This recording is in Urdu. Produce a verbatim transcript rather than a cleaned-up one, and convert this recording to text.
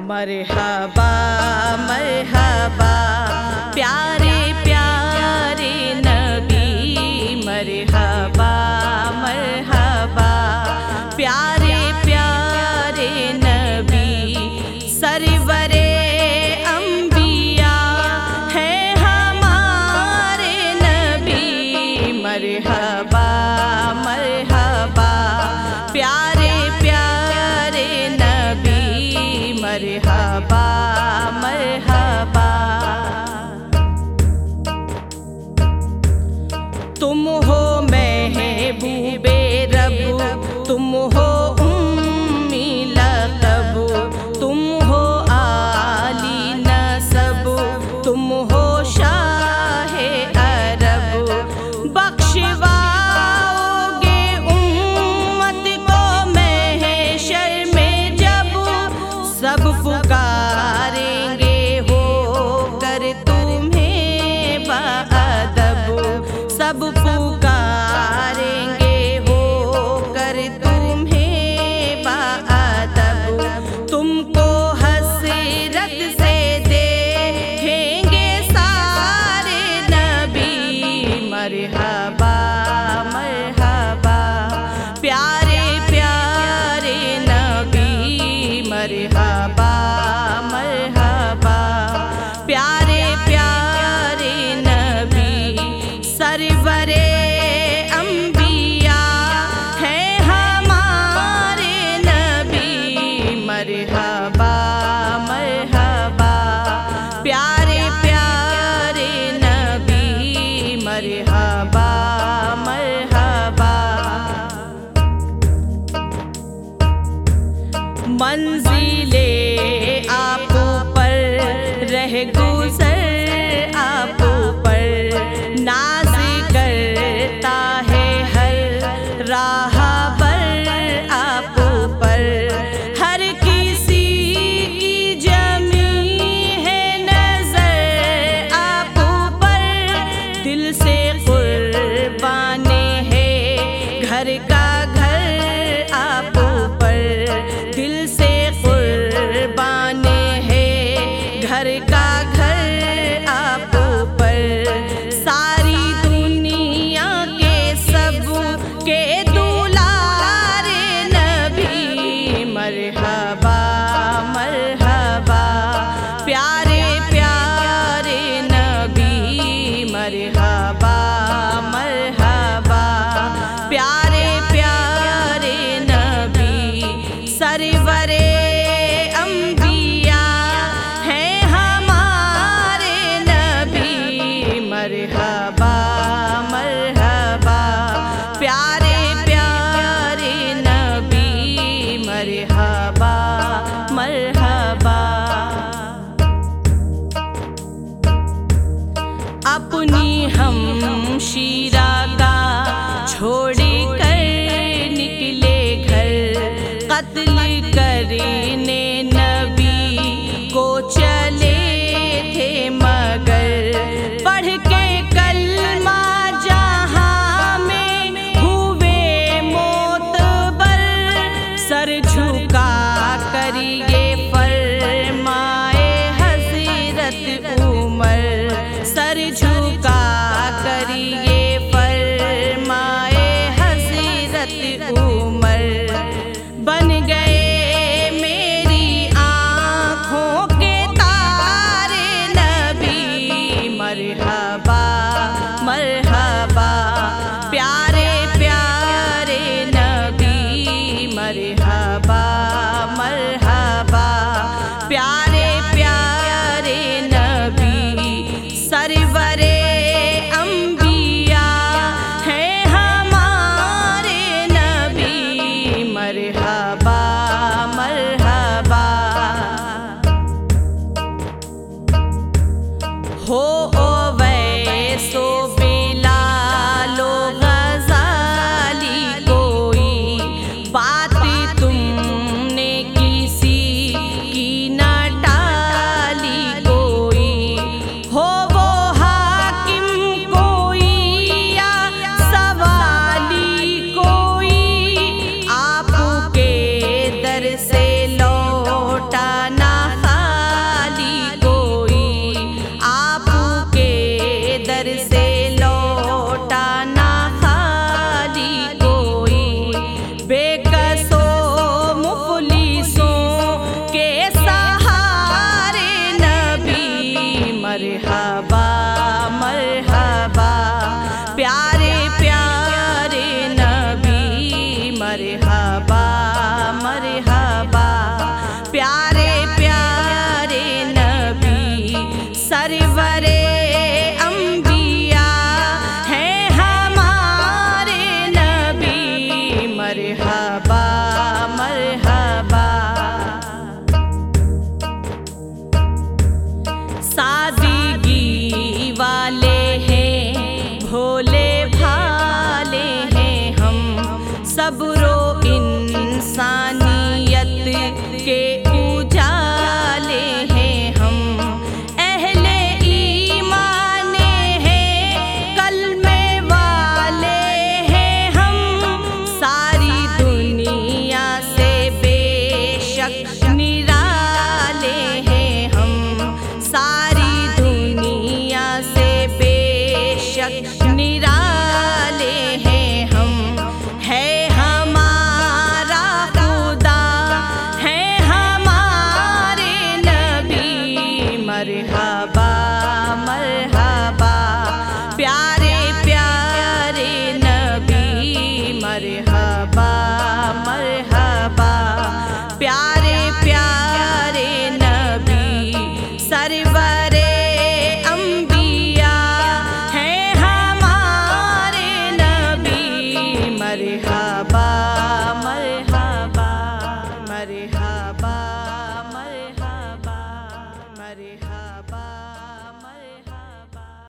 مرحبا مرحبا پیارے پیارے نبی، مرحبا مرحبا پیارے پیارے نبی، سرورے انبیاء ہے ہمارے نبی، مرحبا مرحبا پیارے پیارے نبی، مرحبا مرحبا۔ تم ہو محبوب رب، تم ہو امی لقب، تم ہو عالی نسب، تم ہو شاہ عرب، بخشواؤ گے امت کو محشر میں جب سب پکاریں گے ہو کر تمہیں باادب، سب پکاریں گے ہو کر تمہیں باادب، تم کو حسرت سے دیکھیں گے سارے نبی، مرحبا مرحبا پیارے پیارے نبی، مرحبا مرحبا پیارے پیارے نبی، سرورے انبیاء ہے ہمارے نبی، مرحبا مرحبا پیارے پیارے نبی، مرحبا مرحبا۔ منزلے آپ پر رہ گزر آپ پر، ناز کرتا ہے ہر راہ بر آپ پر، ہر کسی کی جمی ہے نظر آپ پر، دل سے قربان ہے گھر کا گھر آپ پر، دل سے قربان ہے گھر کا گھر آپ پر، ساری دنیا کے سب کے دلارے نبی، مرحبا مرحبا پیارے پیارے نبی، مرحبا مرحبا پیارے پیارے نبی، سرورے انبیاء ہے ہمارے نبی، مرحبا مرحبا پیارے پیارے نبی، مرحبا مرحبا۔ اپنی ہمشیرہ کا چھوڑ کر نکلے گھر، قتل کرنے نبی کو چلے تھے مگر، پڑھ کے کلمہ جہاں میں ہوئے معتبر، سر جھکا کر یہ فرمائے حضرت عمر، سر جھکا کر یہ فرمائے حضرت عمر، بن گئے صبر و انسانیت کے اجالے ہیں ہم، اہل ایمان ہیں کلمے والے ہیں ہم، ساری دنیا سے بے شک نرالے ہیں ہم، ساری دنیا سے بے شک نرالے ہیں ہم، ہے ہمارا خدا ہے ہمارے نبی، مرحبا مرحبا پیارے پیارے نبی، مرحبا مرحبا پیارے پیارے نبی، سرور انبیاء ہیں ہمارے نبی، مرحبا مرحبا مرحبا مرحبا مرحبا